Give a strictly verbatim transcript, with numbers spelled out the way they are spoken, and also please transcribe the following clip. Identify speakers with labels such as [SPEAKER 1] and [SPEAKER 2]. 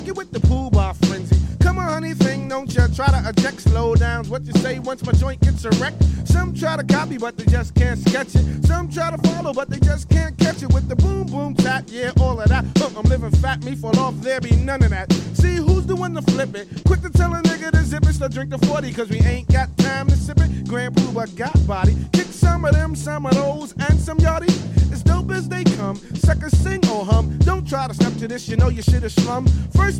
[SPEAKER 1] Get with the pool bar frenzy. Come on, honey thing, don't ya try to eject slow downs. What you say once my joint gets erect? Some try to copy, but they just can't sketch it. Some try to follow, but they just can't catch it. With the boom boom tap, yeah, all of that. Look, I'm living fat, me fall off, there be none of that. See who's the one to flip it? Quick to tell a nigga to zip it, so drink the forty, cause we ain't got time to sip it. Grand Pooba got body. Kick some of them, some of those, and some yachty. As dope as they come, suckers sing or hum. Don't try to step to this, you know you shit is slum. First